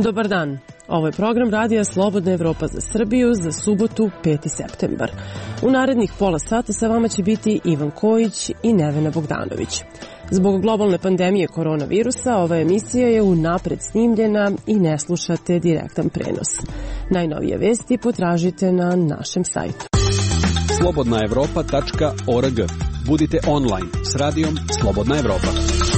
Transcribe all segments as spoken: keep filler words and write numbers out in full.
Dobar dan. Ovo je program Radija Slobodna Evropa za Srbiju za subotu peti septembar. U narednih pola sata sa vama će biti Ivan Kojić i Nevena Bogdanović. Zbog globalne pandemije koronavirusa, ova emisija je unapred snimljena i ne slušate direktan prenos. Najnovije vesti potražite na našem sajtu. slobodna evropa tačka org. Budite online s radijom Slobodna Evropa.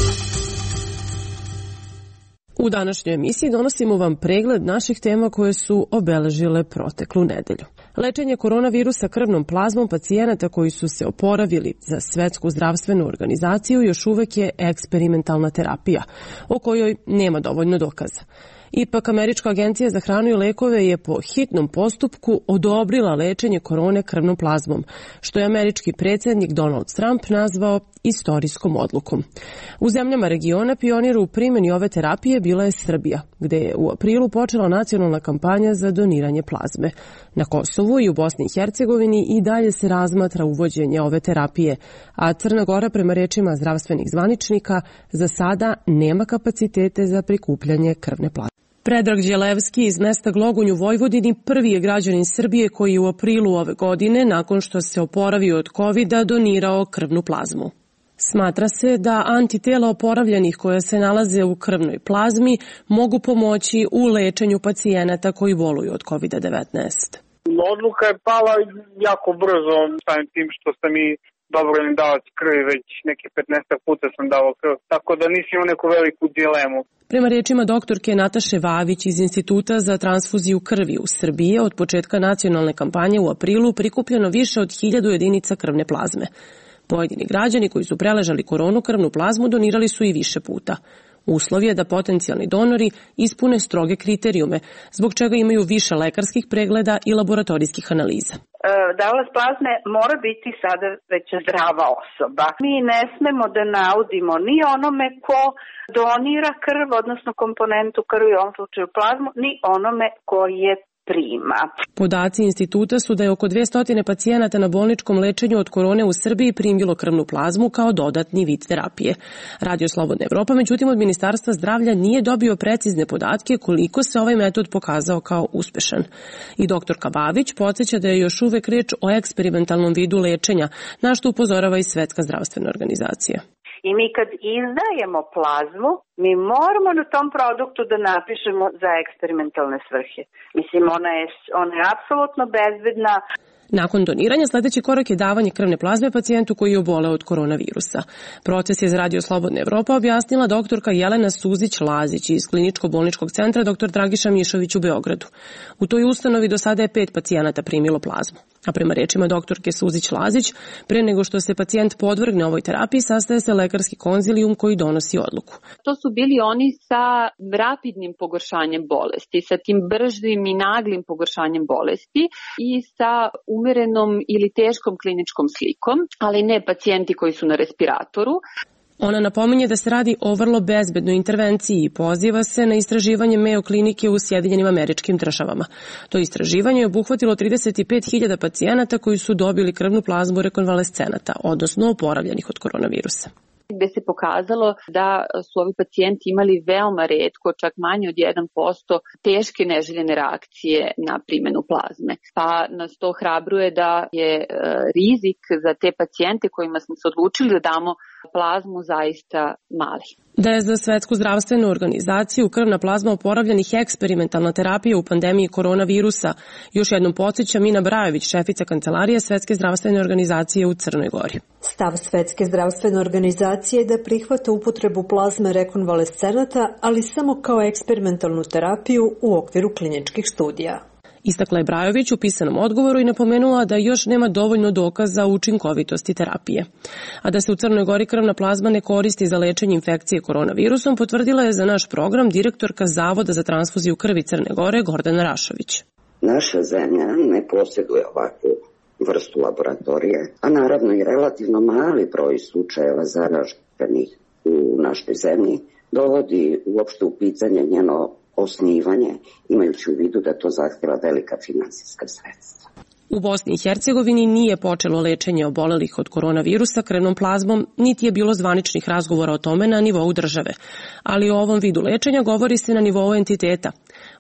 U današnjoj emisiji donosimo vam pregled naših tema koje su obeležile proteklu nedelju. Lečenje koronavirusa krvnom plazmom pacijenata koji su se oporavili za Svetsku zdravstvenu organizaciju još uvek je eksperimentalna terapija, o kojoj nema dovoljno dokaza. Ipak, Američka agencija za hranu i lekove je po hitnom postupku odobrila lečenje korone krvnom plazmom, što je američki predsjednik Donald Trump nazvao istorijskom odlukom. U zemljama regiona pionir u primjeni ove terapije bila je Srbija, gde je u aprilu počela nacionalna kampanja za doniranje plazme. Na Kosovu i u Bosni i Hercegovini i dalje se razmatra uvođenje ove terapije, a Crna Gora, prema rečima zdravstvenih zvaničnika, za sada nema kapacitete za prikupljanje krvne plazme. Predrag Đelevski iz mesta Glogunj u Vojvodini prvi je građanin Srbije koji je u aprilu ove godine, nakon što se oporavio od kovida, donirao krvnu plazmu. Smatra se da antitela oporavljenih koja se nalaze u krvnoj plazmi mogu pomoći u lečenju pacijenata koji boluju od kovida devetnaest. Odluka je pala jako brzo, samim tim što sam i dobrovoljni davac krvi, već neki petnaest puta sam davao krv, tako da nisam imao neku veliku dilemu. Prema rečima doktorke Nataše Vavić iz Instituta za transfuziju krvi u Srbiji, od početka nacionalne kampanje u aprilu prikupljeno više od hiljadu jedinica krvne plazme. Pojedini građani koji su preležali koronu krvnu plazmu donirali su i više puta. Uslov je da potencijalni donori ispune stroge kriterijume, zbog čega imaju više lekarskih pregleda i laboratorijskih analiza. Davalac plazme mora biti sada već zdrava osoba. Mi ne smemo da naudimo ni onome ko donira krv, odnosno komponentu krvi, u ovom slučaju plazmu, ni onome ko je prima. Podaci instituta su da je oko dvesta pacijenata na bolničkom lečenju od korone u Srbiji primilo krvnu plazmu kao dodatni vid terapije. Radio Slobodna Evropa, međutim, od Ministarstva zdravlja nije dobio precizne podatke koliko se ovaj metod pokazao kao uspešan. I doktorka Babić podsjeća da je još uvek reč o eksperimentalnom vidu lečenja, na što upozorava i Svetska zdravstvena organizacija. I mi kad izdajemo plazmu, mi moramo na tom produktu da napišemo za eksperimentalne svrhe. Mislim, ona je, ona je apsolutno bezbedna. Nakon doniranja, sledeći korak je davanje krvne plazme pacijentu koji je oboleo od koronavirusa. Proces je za Radio Slobodna Evropa objasnila doktorka Jelena Suzić-Lazić iz Kliničko-bolničkog centra dr Dragiša Mišović u Beogradu. U toj ustanovi do sada je pet pacijenata primilo plazmu. A prema rečima doktorke Suzić-Lazić, pre nego što se pacijent podvrgne ovoj terapiji, sastaje se lekarski konzilijum koji donosi odluku. To su bili oni sa rapidnim pogoršanjem bolesti, sa tim bržim i naglim pogoršanjem bolesti i sa umerenom ili teškom kliničkom slikom, ali ne pacijenti koji su na respiratoru. Ona napominje da se radi o vrlo bezbednoj intervenciji i poziva se na istraživanje Mayo klinike u Sjedinjenim Američkim Državama. To istraživanje je obuhvatilo trideset pet hiljada pacijenata koji su dobili krvnu plazmu rekonvalescenata, odnosno oporavljenih od koronavirusa, gde se pokazalo da su ovi pacijenti imali veoma retko, čak manje od jedan posto, teške neželjene reakcije na primjenu plazme. Pa nas to hrabruje da je rizik za te pacijente kojima smo se odlučili da damo plazmu zaista mali. Da je za Svetsku zdravstvenu organizaciju krvna plazma oporavljenih eksperimentalna terapija u pandemiji koronavirusa, još jednom podsjeća Mina Brajović, šefica kancelarije Svetske zdravstvene organizacije u Crnoj Gori. Stav Svetske zdravstvene organizacije je da prihvata upotrebu plazme rekonvalescenata, ali samo kao eksperimentalnu terapiju u okviru kliničkih studija. Istakla je Brajović u pisanom odgovoru i napomenula da još nema dovoljno dokaza o učinkovitosti terapije. A da se u Crnoj Gori krvna plazma ne koristi za lečenje infekcije koronavirusom, potvrdila je za naš program direktorka Zavoda za transfuziju krvi Crne Gore Gordana Rašović. Naša zemlja ne posjeduje ovakvu vrstu laboratorije, a naravno i relativno mali broj slučajeva zaraženih u našoj zemlji dovodi uopšte u pitanje njeno osnivanje, imajući u vidu da to zahtjeva velika finansijska sredstva. U Bosni i Hercegovini nije počelo lečenje obolelih od koronavirusa krvnom plazmom, niti je bilo zvaničnih razgovora o tome na nivou države. Ali o ovom vidu lečenja govori se na nivou entiteta.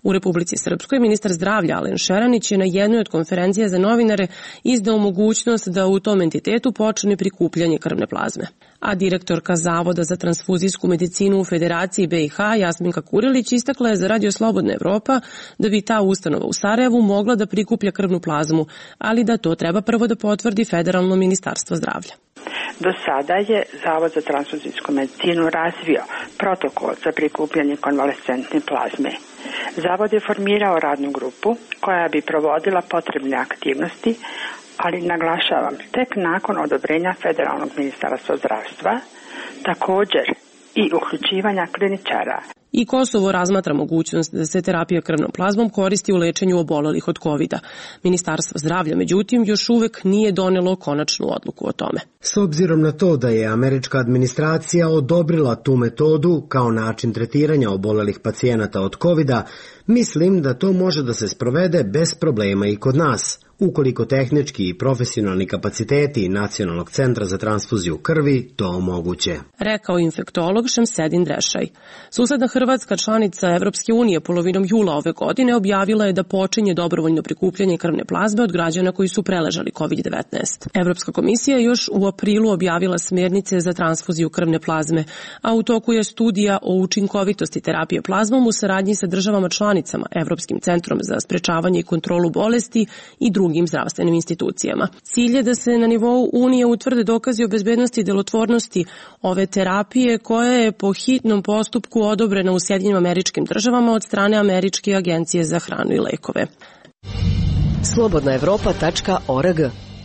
U Republici Srpskoj ministar zdravlja Alen Šeranić je na jednoj od konferencija za novinare izdao mogućnost da u tom entitetu počne prikupljanje krvne plazme. A direktorka Zavoda za transfuzijsku medicinu u Federaciji B i H Jasminka Kurilić istakla je za Radio Slobodna Evropa da bi ta ustanova u Sarajevu mogla da prikuplja krvnu plazmu, ali da to treba prvo da potvrdi Federalno ministarstvo zdravlja. Do sada je Zavod za transfuzijsku medicinu razvio protokol za prikupljanje konvalescentne plazme. Zavod je formirao radnu grupu koja bi provodila potrebne aktivnosti, ali naglašavam, tek nakon odobrenja Federalnog ministarstva zdravstva, također i uključivanja kliničara. I Kosovo razmatra mogućnost da se terapija krvnom plazmom koristi u lečenju obolelih od kovida. Ministarstvo zdravlja, međutim, još uvek nije donelo konačnu odluku o tome. S obzirom na to da je američka administracija odobrila tu metodu kao način tretiranja obolelih pacijenata od kovida, mislim da to može da se sprovede bez problema i kod nas, ukoliko tehnički i profesionalni kapaciteti Nacionalnog centra za transfuziju krvi to omoguće. Rekao infektolog Šemsedin Drešaj. Susedna Hrvatska, članica Evropske unije, polovinom jula ove godine objavila je da počinje dobrovoljno prikupljanje krvne plazme od građana koji su preležali kovid devetnaest. Evropska komisija još u aprilu objavila smjernice za transfuziju krvne plazme, a u toku je studija o učinkovitosti terapije plazmom u saradnji sa državama članicama, Evropskim centrom za sprečavanje i kontrolu bolesti i drugim zdravstvenim institucijama. Cilj je da se na nivou Unije utvrde dokazi o bezbednosti i delotvornosti ove terapije koja je po hitnom postupku odobrena u Sjedinjenim Američkim Državama od strane Američke agencije za hranu i lekove. slobodna evropa tačka org.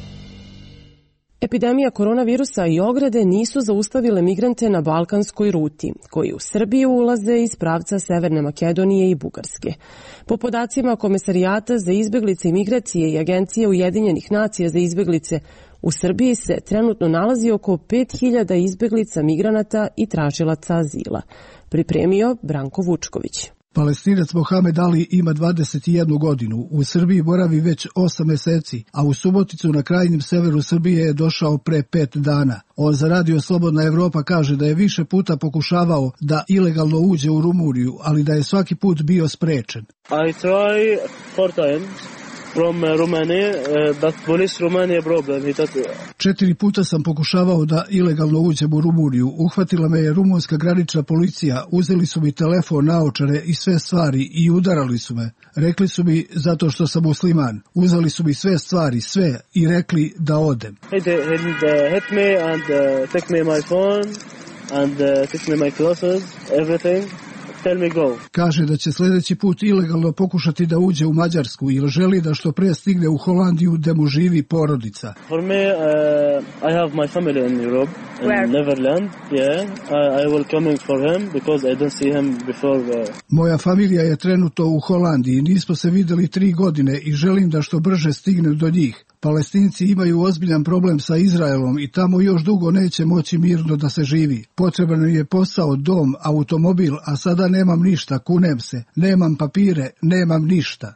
Epidemija koronavirusa i ograde nisu zaustavile migrante na balkanskoj ruti, koji u Srbiju ulaze iz pravca Severne Makedonije i Bugarske. Po podacima Komesarijata za izbeglice i migracije i Agencije Ujedinjenih nacija za izbeglice, u Srbiji se trenutno nalazi oko pet hiljada izbeglica, migranata i tražilaca azila. Pripremio Branko Vučković. Palestinac Mohamed Ali ima dvadeset jednu godinu, u Srbiji boravi već osam meseci, a u Suboticu na krajnjem severu Srbije je došao pre pet dana. On za Radio Slobodna Evropa kaže da je više puta pokušavao da ilegalno uđe u Rumuniju, ali da je svaki put bio sprečen. I try four times. From Romania, uh, but police Romania problem. Četiri puta sam pokušavao da ilegalno uđem u Rumuniju. Uhvatila me je rumunska granična policija, uzeli su mi telefon, naočare i sve stvari i udarali su me. Rekli su mi zato što sam musliman. Uzeli su mi sve stvari, sve i rekli da odem. They hit me and uh, take me my phone and uh, take me my clothes, everything. Tell me go. Kaže da će sljedeći put ilegalno pokušati da uđe u Mađarsku jer želi da što pre stigne u Holandiju gde mu živi porodica. For me, uh, I have my family in Europe, in Where? Neverland. Yeah, I, I will coming for him because I don't see him before. Uh... Moja familija je trenutno u Holandiji, nismo se videli tri godine i želim da što brže stignem do njih. Palestinci imaju ozbiljan problem sa Izraelom i tamo još dugo neće moći mirno da se živi. Potreban je posao, dom, automobil, a sada nemam ništa, kunem se. Nemam papire, nemam ništa.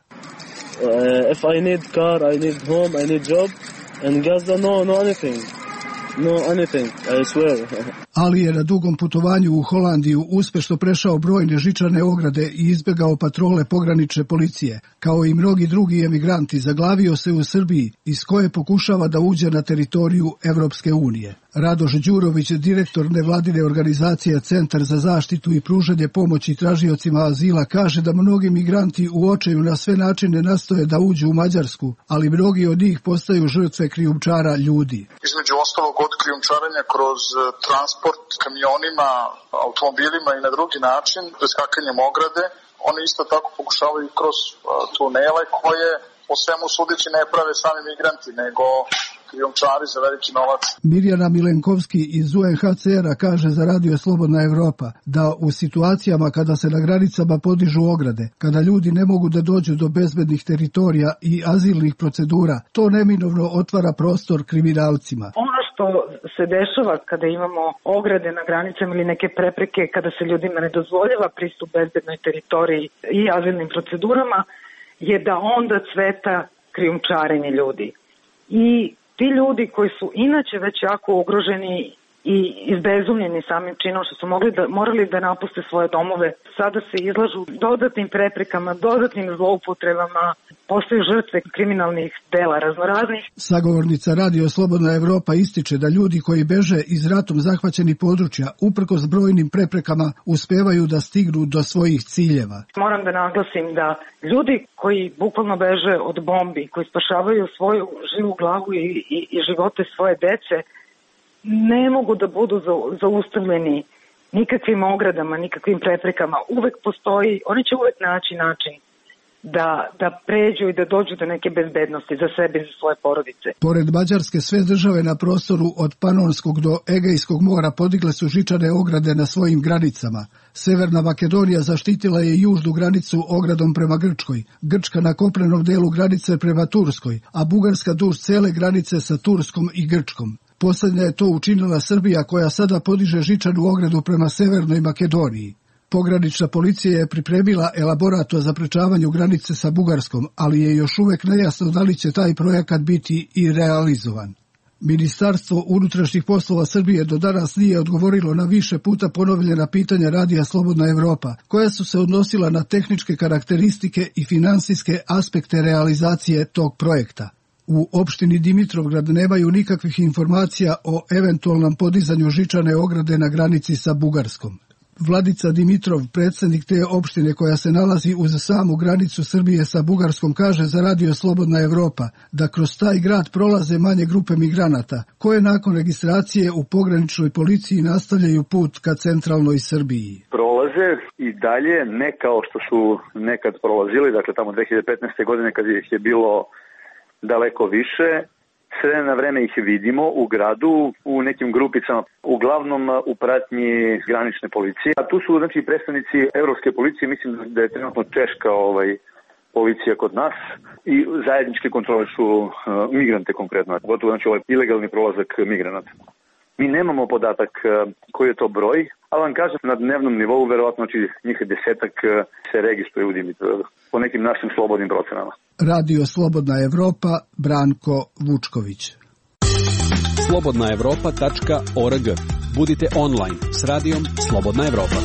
Uh, if I need car, I need home, I need job, and Gaza, no, no anything. No anything, I swear. Ali je na dugom putovanju u Holandiju uspešno prešao brojne žičane ograde i izbegao patrole pogranične policije. Kao i mnogi drugi emigranti, zaglavio se u Srbiji, iz koje pokušava da uđe na teritoriju Evropske unije. Radoš Đurović, direktor nevladine organizacije Centar za zaštitu i pružanje pomoći tražiocima azila, kaže da mnogi migranti u očaju na sve načine nastoje da uđu u Mađarsku, ali mnogi od njih postaju žrtve krijumčara ljudi. Između ostalog od krijumčarenja kroz transport kamionima, automobilima i na drugi način, preskakanjem ograde, oni isto tako pokušavaju kroz tunele koje po svemu sudeći ne prave sami migranti, nego krijumčari za veliki novac. Mirjana Milenkovski iz U N H C R-a kaže za Radio Slobodna Evropa da u situacijama kada se na granicama podižu ograde, kada ljudi ne mogu da dođu do bezbednih teritorija i azilnih procedura, to neminovno otvara prostor kriminalcima. Ono što se dešava kada imamo ograde na granicama ili neke prepreke, kada se ljudima ne dozvoljava pristup bezbednoj teritoriji i azilnim procedurama, je da onda cveta krijumčarenje ljudi. I ti ljudi koji su inače već jako ugroženi i izbezumljeni samim činom što su mogli da, morali da napuste svoje domove. Sada se izlažu dodatnim preprekama, dodatnim zloupotrebama, postaju žrtve kriminalnih dela raznoraznih. Sagovornica Radio Slobodna Evropa ističe da ljudi koji beže iz ratom zahvaćenih područja uprkos brojnim preprekama uspevaju da stignu do svojih ciljeva. Moram da naglasim da ljudi koji bukvalno beže od bombi, koji spašavaju svoju živu glavu i, i, i živote svoje dece, ne mogu da budu zaustavljeni nikakvim ogradama, nikakvim preprekama. Uvek postoji, oni će uvek naći način da, da pređu i da dođu do neke bezbednosti za sebe i za svoje porodice. Pored Mađarske, sve države na prostoru od Panonskog do Egejskog mora podigle su žičane ograde na svojim granicama. Severna Makedonija zaštitila je južnu granicu ogradom prema Grčkoj, Grčka na kopnenom delu granice prema Turskoj, a Bugarska duž cele granice sa Turskom i Grčkom. Poslednja je to učinila Srbija, koja sada podiže žičanu ogradu prema Severnoj Makedoniji. Pogranična policija je pripremila elaborat o zaprečavanju granice sa Bugarskom, ali je još uvek nejasno da li će taj projekat biti i realizovan. Ministarstvo unutrašnjih poslova Srbije do danas nije odgovorilo na više puta ponovljena pitanja Radija Slobodna Evropa, koja su se odnosila na tehničke karakteristike i finansijske aspekte realizacije tog projekta. U opštini Dimitrovgrad nemaju nikakvih informacija o eventualnom podizanju žičane ograde na granici sa Bugarskom. Vladica Dimitrov, predsednik te opštine koja se nalazi uz samu granicu Srbije sa Bugarskom, kaže za Radio Slobodna Evropa da kroz taj grad prolaze manje grupe migranata, koje nakon registracije u pograničnoj policiji nastavljaju put ka centralnoj Srbiji. Prolaze i dalje, ne kao što su nekad prolazili, dakle tamo dve hiljade petnaeste. godine kad ih je bilo daleko više. Sve na vreme ih vidimo u gradu, u nekim grupicama, uglavnom u pratnji granične policije. A tu su znači predstavnici evropske policije, mislim da je trenutno češka ovaj, policija kod nas i zajednički kontrolišu uh, migrante konkretno, gotovo znači ovaj ilegalni prolazak migranata. Mi nemamo podatak uh, koji je to broj, ali vam kažem na dnevnom nivou verovatno znači njih desetak uh, se registruje u Dimitrovgradu po nekim našim slobodnim procenama. Radio Slobodna Evropa, Branko Vučković. slobodna evropa tačka org. Budite online s Radijom Slobodna Evropa.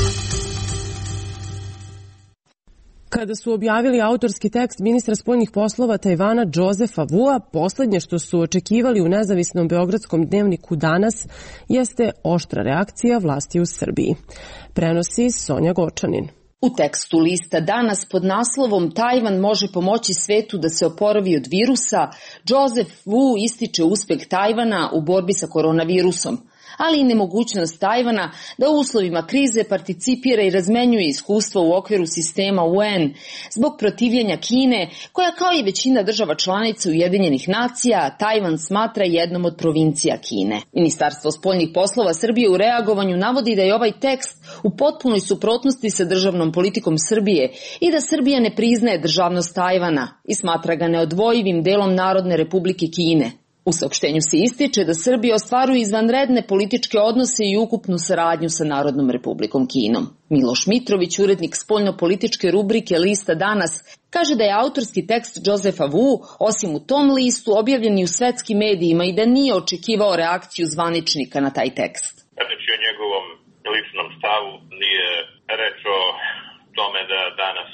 Kada su objavili autorski tekst ministra spoljnih poslova Tajvana Josefa Vua, poslednje što su očekivali u nezavisnom beogradskom dnevniku Danas jeste oštra reakcija vlasti u Srbiji. Prenosi Sonja Gočanin. U tekstu lista Danas pod naslovom Tajvan može pomoći svetu da se oporavi od virusa, Joseph Wu ističe uspeh Tajvana u borbi sa koronavirusom, ali i nemogućnost Tajvana da u uslovima krize participira i razmenjuje iskustva u okviru sistema U N zbog protivljenja Kine, koja kao i većina država članica Ujedinjenih nacija Tajvan smatra jednom od provincija Kine. Ministarstvo spoljnih poslova Srbije u reagovanju navodi da je ovaj tekst u potpunoj suprotnosti sa državnom politikom Srbije i da Srbija ne priznaje državnost Tajvana i smatra ga neodvojivim delom Narodne republike Kine. U saopštenju se ističe da Srbija ostvaruje izvanredne političke odnose i ukupnu saradnju sa Narodnom republikom Kinom. Miloš Mitrović, urednik spoljno-političke rubrike lista Danas, kaže da je autorski tekst Josefa Wu, osim u tom listu, objavljen i u svetskim medijima i da nije očekivao reakciju zvaničnika na taj tekst. Reći o njegovom ličnom stavu, nije reč o tome da danas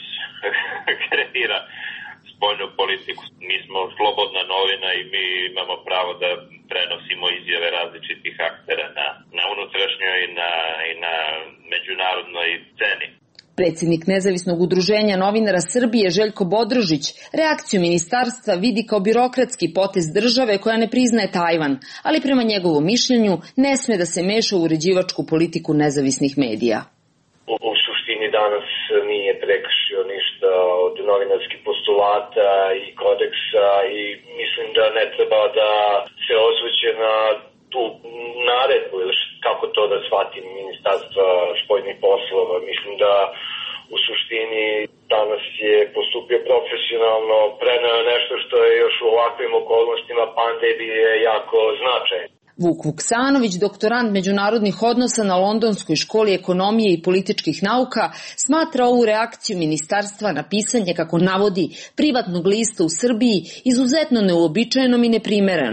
kreira spoljnu politiku. Mi smo slobodna novina i mi imamo pravo da prenosimo izjave različitih aktera na, na unutrašnjoj i na, i na međunarodnoj sceni. Predsjednik Nezavisnog udruženja novinara Srbije Željko Bodrožić reakciju ministarstva vidi kao birokratski potez države koja ne priznaje Tajvan, ali prema njegovom mišljenju ne sme da se meša u uređivačku politiku nezavisnih medija. U, u suštini danas nije prekršio ništa od novinarskih postulata i kodeksa i mislim da ne treba da se osvrće na tu naredbu ili kako to da shvatim Ministarstva spoljnih poslova. Mislim da u suštini danas je postupio profesionalno, preneo nešto što je još u ovakvim okolnostima pandemije jako značajno. Vuk Vuksanović, doktorant međunarodnih odnosa na Londonskoj školi ekonomije i političkih nauka, smatra ovu reakciju ministarstva na pisanje, kako navodi, privatnog lista u Srbiji izuzetno neuobičajenom i neprimerenom.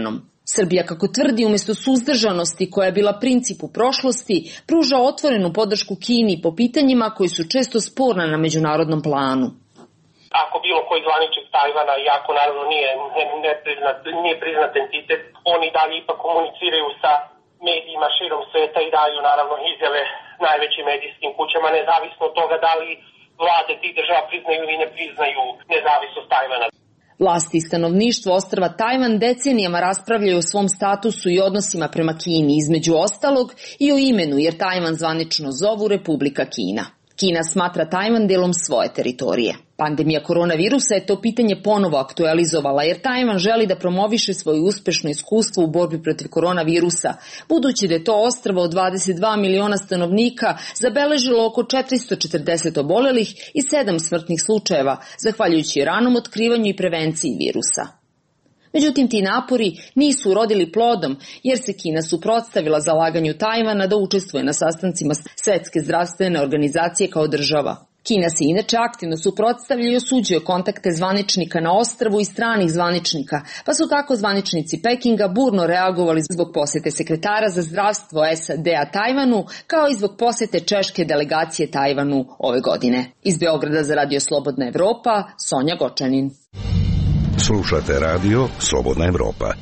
Srbija, kako tvrdi, umjesto suzdržanosti koja je bila princip u prošlosti, pruža otvorenu podršku Kini po pitanjima koji su često sporna na međunarodnom planu. Ako bilo koji zvaničnik Tajvana, iako naravno nije, ne, ne priznat, nije priznat entitet, oni dalje ipak komuniciraju sa medijima širom sveta i daju naravno izjave najvećim medijskim kućama, nezavisno od toga da li vlade tih država priznaju ili ne priznaju nezavisnost Tajvana. Vlasti i stanovništvo ostrva Tajvan decenijama raspravljaju o svom statusu i odnosima prema Kini, između ostalog i o imenu, jer Tajvan zvanično zovu Republika Kina. Kina smatra Tajvan delom svoje teritorije. Pandemija koronavirusa je to pitanje ponovo aktualizovala, jer Tajvan želi da promoviše svoje uspešno iskustvo u borbi protiv koronavirusa, budući da je to ostrvo od dvadeset dva miliona stanovnika zabeležilo oko četiristo četrdeset obolelih i sedam smrtnih slučajeva, zahvaljujući ranom otkrivanju i prevenciji virusa. Međutim, ti napori nisu urodili plodom, jer se Kina suprotstavila zalaganju Tajvana da učestvuje na sastancima Svetske zdravstvene organizacije kao država. Kina se inače aktivno suprotstavlja i osuđuje kontakte zvaničnika na ostrvu i stranih zvaničnika, pa su tako zvaničnici Pekinga burno reagovali zbog posete sekretara za zdravstvo S A D-a Tajvanu, kao i zbog posete češke delegacije Tajvanu ove godine. Iz Beograda za Radio Slobodna Evropa, Sonja Gočanin. Slušate radio Slobodna Evropa.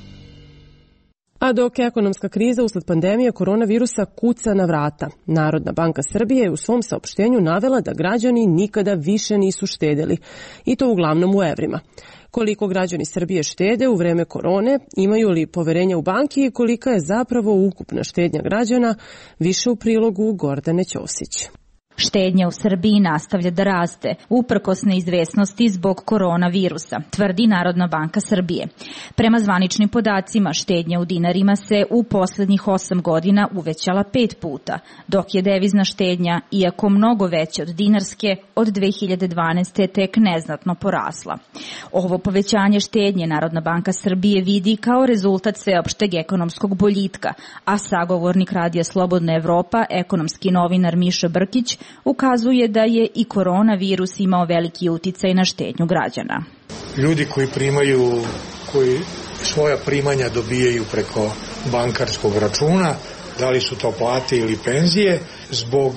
A dok ekonomska kriza usled pandemije koronavirusa kuca na vrata, Narodna banka Srbije je u svom saopštenju navela da građani nikada više nisu štedeli, i to uglavnom u evrima. Koliko građani Srbije štede u vreme korone, imaju li poverenja u banki i kolika je zapravo ukupna štednja građana, više u prilogu Gordane Ćosić. Štednja u Srbiji nastavlja da raste, uprkos neizvesnosti zbog koronavirusa, tvrdi Narodna banka Srbije. Prema zvaničnim podacima, štednja u dinarima se u poslednjih osam godina uvećala pet puta, dok je devizna štednja, iako mnogo veća od dinarske, od dve hiljade dvanaeste. tek neznatno porasla. Ovo povećanje štednje Narodna banka Srbije vidi kao rezultat sveopšteg ekonomskog boljitka, a sagovornik Radija Slobodna Evropa, ekonomski novinar Miša Brkić, ukazuje da je i koronavirus imao veliki uticaj na štednju građana. Ljudi koji primaju, koji svoja primanja dobijaju preko bankarskog računa, da li su to plate ili penzije, zbog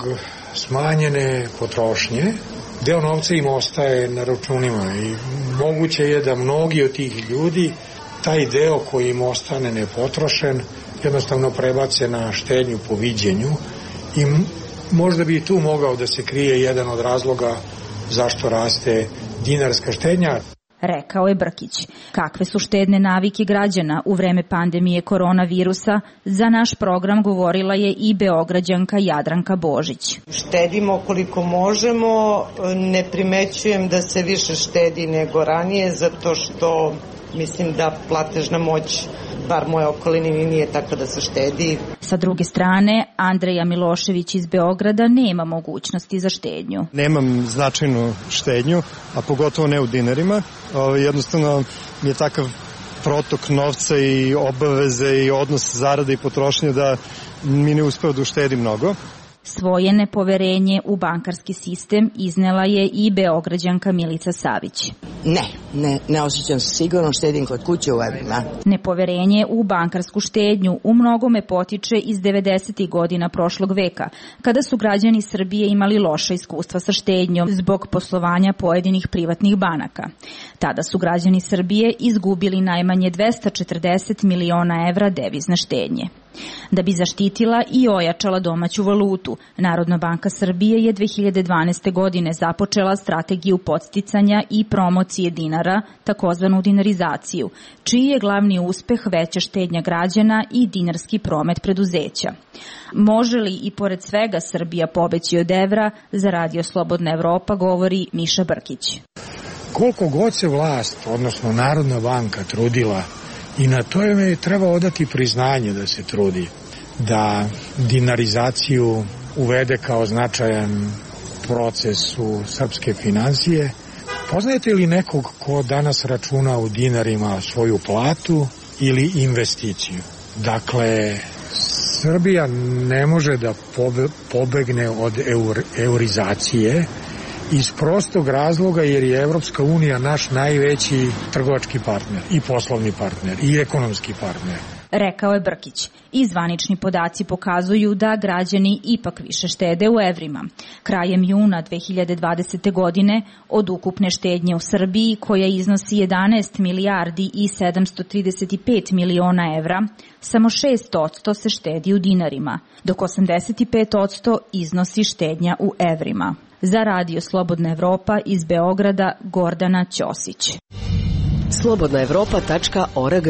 smanjene potrošnje, deo novca im ostaje na računima i moguće je da mnogi od tih ljudi taj deo koji im ostane nepotrošen jednostavno prebace na štednju po viđenju i možda bi tu mogao da se krije jedan od razloga zašto raste dinarska štednja. Rekao je Brkić. Kakve su štedne navike građana u vreme pandemije koronavirusa, za naš program govorila je i Beograđanka Jadranka Božić. Štedimo koliko možemo, ne primećujem da se više štedi nego ranije, zato što mislim da platežna moć, bar moje okolini, nije tako da se štedi. Sa druge strane, Andreja Milošević iz Beograda nema mogućnosti za štednju. Nemam značajnu štednju, a pogotovo ne u dinarima. Jednostavno mi je takav protok novca i obaveze i odnos zarade i potrošnje da mi ne uspeo da uštedi mnogo. Svoje nepoverenje u bankarski sistem iznela je i Beograđanka Milica Savić. Ne, ne, ne osjećam se sigurno, štedim kod kuće u evrima. Nepoverenje u bankarsku štednju u mnogome potiče iz devedesetih godina prošlog veka, kada su građani Srbije imali loša iskustva sa štednjom zbog poslovanja pojedinih privatnih banaka. Tada su građani Srbije izgubili najmanje dvesta četrdeset miliona evra devizne štednje. Da bi zaštitila i ojačala domaću valutu, Narodna banka Srbije je dve hiljade dvanaeste. godine započela strategiju podsticanja i promocije dinara, takozvanu dinarizaciju, čiji je glavni uspeh veća štednja građana i dinarski promet preduzeća. Može li i pored svega Srbija pobeći od evra, za Radio Slobodna Evropa govori Miša Brkić. Koliko god se vlast, odnosno Narodna banka, trudila, i na to je treba odati priznanje da se trudi, da dinarizaciju uvede kao značajan proces u srpske finansije. Poznajete li nekog ko danas računa u dinarima svoju platu ili investiciju? Dakle, Srbija ne može da pobegne od eur, eurizacije iz prostog razloga jer je Evropska unija naš najveći trgovački partner i poslovni partner i ekonomski partner. Rekao je Brkić. I zvanični podaci pokazuju da građani ipak više štede u evrima. Krajem juna dve hiljade dvadesete. godine od ukupne štednje u Srbiji, koja iznosi jedanaest milijardi i sedamsto trideset pet miliona evra, samo šest posto se štedi u dinarima, dok osamdeset pet posto iznosi štednja u evrima. Za Radio Slobodna Evropa iz Beograda, Gordana Ćosić. slobodna evropa tačka org.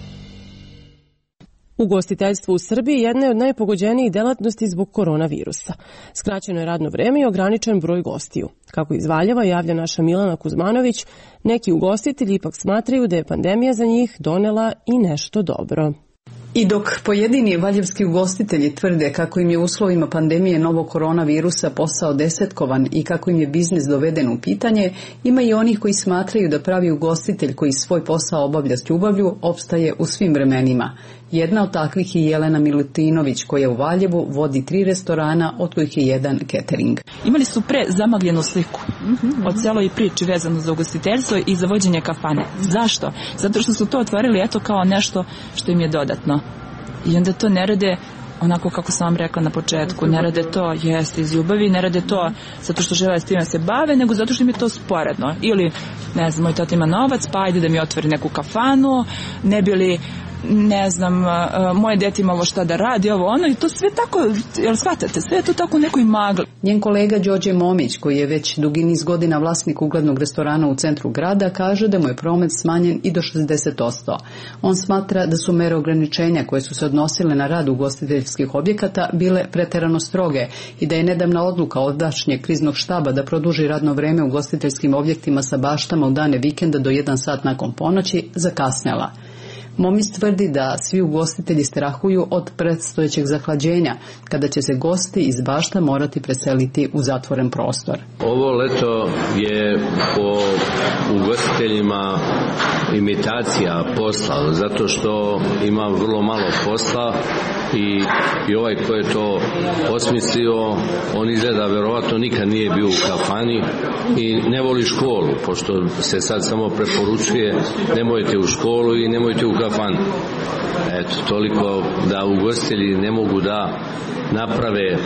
Ugostiteljstvo u Srbiji jedna je od najpogođenijih delatnosti zbog koronavirusa. Skraćeno je radno vreme i ograničen broj gostiju. Kako iz Valjeva javlja naša Milana Kuzmanović, neki ugostitelji ipak smatraju da je pandemija za njih donela i nešto dobro. I dok pojedini valjevski ugostitelji tvrde kako im je u uslovima pandemije novog koronavirusa posao desetkovan i kako im je biznis doveden u pitanje, ima i onih koji smatraju da pravi ugostitelj koji svoj posao obavlja s ljubavlju opstaje u svim vremenima. Jedna od takvih je Jelena Milutinović, koja u Valjevu vodi tri restorana, od kojih je jedan catering. Imali su pre zamagljenu sliku mm-hmm. od celoj priči vezano za ugostiteljstvo i za vođenje kafane. Zašto? Zato što su to otvorili eto kao nešto što im je dodatno. I onda to ne rade onako kako sam vam rekla na početku, ne rade to jeste iz ljubavi, ne rade to zato što žele s tim da se bave, nego zato što im je to sporedno. Ili, ne znam, moj tata ima novac, pa ajde da mi otvori neku kafanu, ne bi li ne znam, moje dete imalo šta da radi, ovo ono, i to sve tako, jel shvatate, sve je to tako u nekoj magli. Njen kolega Đorđe Momić, koji je već dugi niz godina vlasnik uglednog restorana u centru grada, kaže da mu je promet smanjen i do šezdeset posto. On smatra da su mere ograničenja koje su se odnosile na rad ugostiteljskih objekata bile preterano stroge i da je nedavna odluka ovdašnjeg kriznog štaba da produži radno vreme u ugostiteljskim objektima sa baštama u dane vikenda do jedan sat nakon ponoći zakasnela. Momis tvrdi da svi ugostitelji strahuju od predstojećeg zahlađenja, kada će se gosti iz bašta morati preseliti u zatvoren prostor. Ovo leto je po ugostiteljima imitacija posla, zato što ima vrlo malo posla i, i ovaj ko je to osmislio, on izgleda verovatno nikad nije bio u kafani i ne voli školu, pošto se sad samo preporučuje nemojte u školu i nemojte u kafanu. Fan. Eto, toliko da ugostitelji ne mogu da naprave e,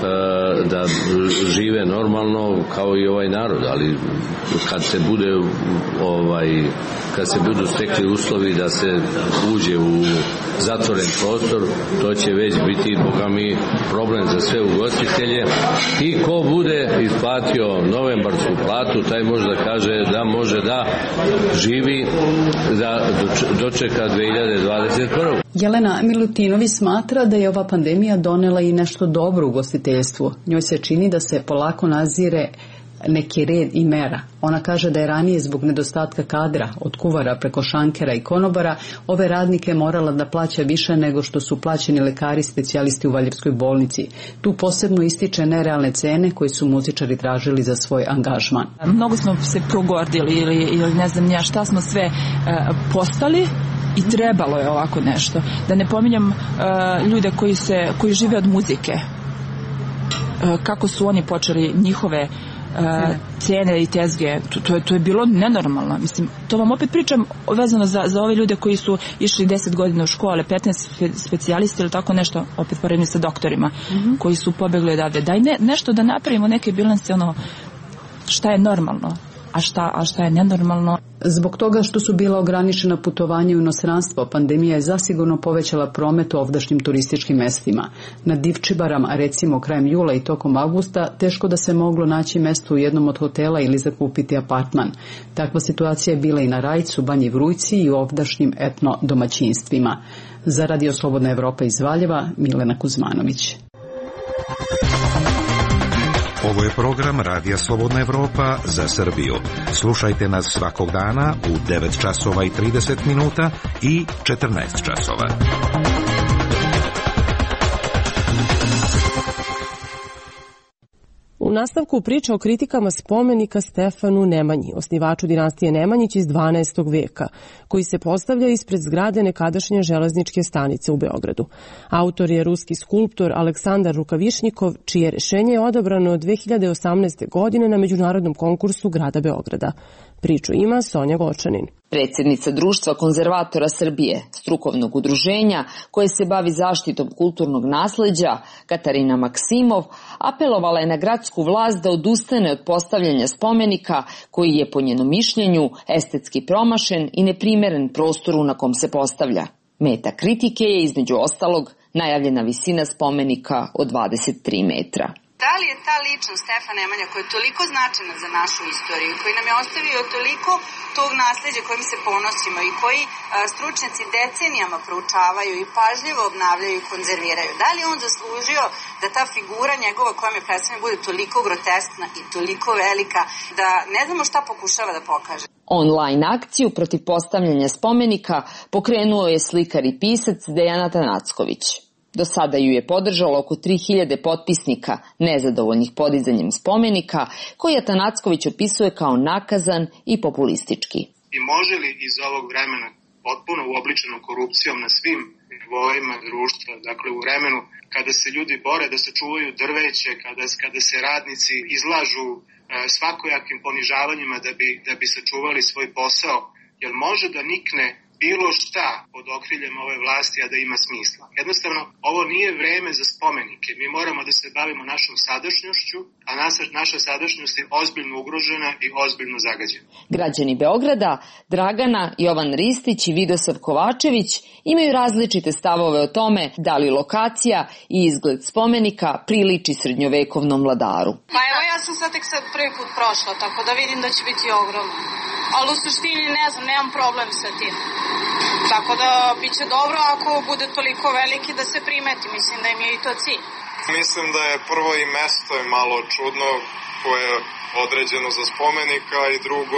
da žive normalno kao i ovaj narod, ali kad se bude ovaj, kad se budu stekli uslovi da se uđe u zatvoren prostor, to će već biti, boga mi, problem za sve ugostitelje i ko bude isplatio novembarsku platu, taj može da kaže da može da živi, da dočeka dve hiljade dvadeset prve. Jelena Milutinović smatra da je ova pandemija donela i nešto dobro u ugostiteljstvu. Njoj se čini da se polako nazire neki red i mera. Ona kaže da je ranije zbog nedostatka kadra, od kuvara preko šankera i konobara, ove radnike morala da plaća više nego što su plaćeni lekari specijalisti u Valjevskoj bolnici. Tu posebno ističe nerealne cene koje su muzičari tražili za svoj angažman. Mnogo smo se progordili ili, ili ne znam ja šta smo sve e, postali i trebalo je ovako nešto. Da ne pominjam e, ljude koji, se, koji žive od muzike. E, kako su oni počeli njihove Uh, cene i tezge, to, to, je, to je bilo nenormalno. Mislim, to vam opet pričam vezano za, za ove ljude koji su išli deset godina u škole, petnaest specijalisti ili tako nešto, opet poredni sa doktorima, mm-hmm. koji su pobegli odavde. Daj ne, nešto da napravimo, neke bilanse, ono, šta je normalno, a šta, a šta je nenormalno. Zbog toga što su bila ograničena putovanja u inostranstvo, pandemija je zasigurno povećala promet u ovdašnjim turističkim mestima. Na Divčibarama, recimo krajem jula i tokom avgusta, teško da se moglo naći mesto u jednom od hotela ili zakupiti apartman. Takva situacija je bila i na Rajcu, Banji Vrujci i u ovdašnjim etno domaćinstvima. Za Radio Slobodna Evropa iz Valjeva, Milena Kuzmanović. Ovo je program Radija Slobodna Evropa za Srbiju. Slušajte nas svakog dana u devet časova i trideset minuta i četrnaest časova. U nastavku priča o kritikama spomenika Stefanu Nemanji, osnivaču dinastije Nemanjić iz dvanaestog veka, koji se postavlja ispred zgrade nekadašnje železničke stanice u Beogradu. Autor je ruski skulptor Aleksandar Rukavišnikov, čije rešenje je odabrano dve hiljade osamnaeste. godine na međunarodnom konkursu grada Beograda. Priču ima Sonja Gočanin. Predsjednica Društva konzervatora Srbije, strukovnog udruženja koje se bavi zaštitom kulturnog nasleđa, Katarina Maksimov, apelovala je na gradsku vlast da odustane od postavljanja spomenika koji je po njenom mišljenju estetski promašen i neprimeren prostoru na kom se postavlja. Meta kritike je između ostalog najavljena visina spomenika od dvadeset tri metra. Da li je ta ličnost Stefan Nemanja koja je toliko značajna za našu istoriju, koji nam je ostavio toliko tog nasleđa kojim se ponosimo i koji a, stručnjaci decenijama proučavaju i pažljivo obnavljaju i konzerviraju, da li je on zaslužio da ta figura njegova koja mi predstavlja bude toliko groteskna i toliko velika da ne znamo šta pokušava da pokaže? Online akciju protiv postavljanja spomenika pokrenuo je slikar i pisac Dejan Atanacković. Do sada ju je podržalo oko tri hiljade potpisnika nezadovoljnih podizanjem spomenika, koji Atanacković opisuje kao nakazan i populistički. I može li iz ovog vremena potpuno uobličeno korupcijom na svim nivoima društva, dakle u vremenu kada se ljudi bore da sačuvaju drveće, kada, kada se radnici izlažu e, svakojakim ponižavanjima da bi, da bi sačuvali svoj posao, jel može da nikne bilo šta pod okriljem ove vlasti, a da ima smisla. Jednostavno, ovo nije vreme za spomenike. Mi moramo da se bavimo našom sadašnjošću, a naša, naša sadašnjost je ozbiljno ugrožena i ozbiljno zagađena. Građani Beograda, Dragana, Jovan Ristić i Vidosav Kovačević imaju različite stavove o tome da li lokacija i izgled spomenika priliči srednjovekovnom vladaru. Pa evo, ja sam sad tek sad prvi put prošla, tako da vidim da će biti ogromno. Ali u suštini ne znam, nemam problem sa tim. Tako da bit će dobro ako bude toliko veliki da se primeti. Mislim da im je i to cilj. Mislim da je prvo i mesto je malo čudno koje je određeno za spomenika i drugo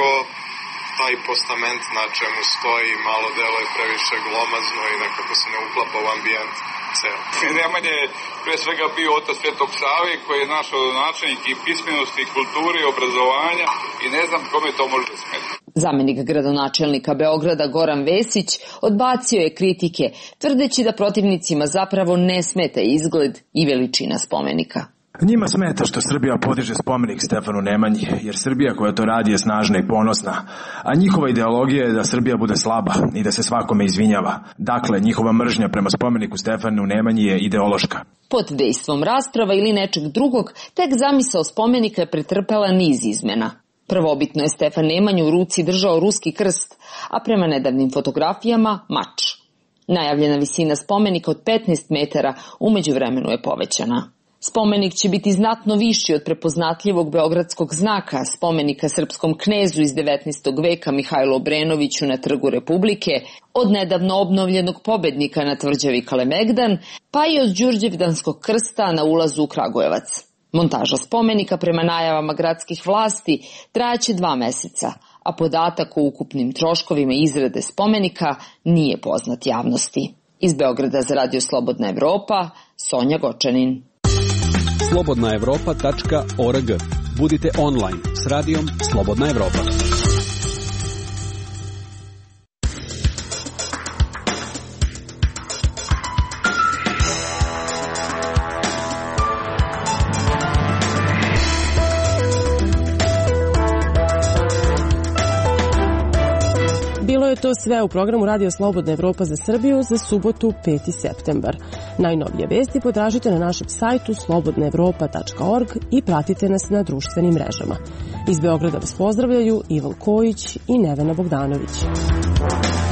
taj postament na čemu stoji malo delo je previše glomazno i nekako se ne uklapa u ambijent ceo. Nemanja je pre svega bio otac Svetog Save koji je naš rodonačelnik i pismenosti, i kulture, i obrazovanja i ne znam kome to može da smeti. Zamenik gradonačelnika Beograda Goran Vesić odbacio je kritike, tvrdeći da protivnicima zapravo ne smeta izgled i veličina spomenika. Njima smeta što Srbija podiže spomenik Stefanu Nemanji, jer Srbija koja to radi je snažna i ponosna, a njihova ideologija je da Srbija bude slaba i da se svakome izvinjava. Dakle, njihova mržnja prema spomeniku Stefanu Nemanji je ideološka. Pod dejstvom rasprava ili nečeg drugog, tek zamisao spomenika je pretrpela niz izmena. Prvobitno je Stefan Nemanju u ruci držao ruski krst, a prema nedavnim fotografijama mač. Najavljena visina spomenika od petnaest metara umeđu vremenu je povećana. Spomenik će biti znatno viši od prepoznatljivog beogradskog znaka, spomenika srpskom knezu iz devetnaestog veka Mihajlu Obrenoviću na Trgu Republike, od nedavno obnovljenog pobednika na tvrđavi Kalemegdan, pa i od Đurđevdanskog krsta na ulazu u Kragujevac. Montaža spomenika prema najavama gradskih vlasti trajaće dva meseca, a podatak o ukupnim troškovima izrade spomenika nije poznat javnosti. Iz Beograda za Radio Slobodna Evropa, Sonja Gočanin. slobodna evropa tačka org. Budite online s radijom Slobodna Evropa. Bilo je to sve u programu Radio Slobodna Evropa za Srbiju za subotu peti septembar. Najnovije vesti potražite na našem sajtu slobodna evropa tačka org i pratite nas na društvenim mrežama. Iz Beograda vas pozdravljaju Ivan Kojić i Nevena Bogdanović.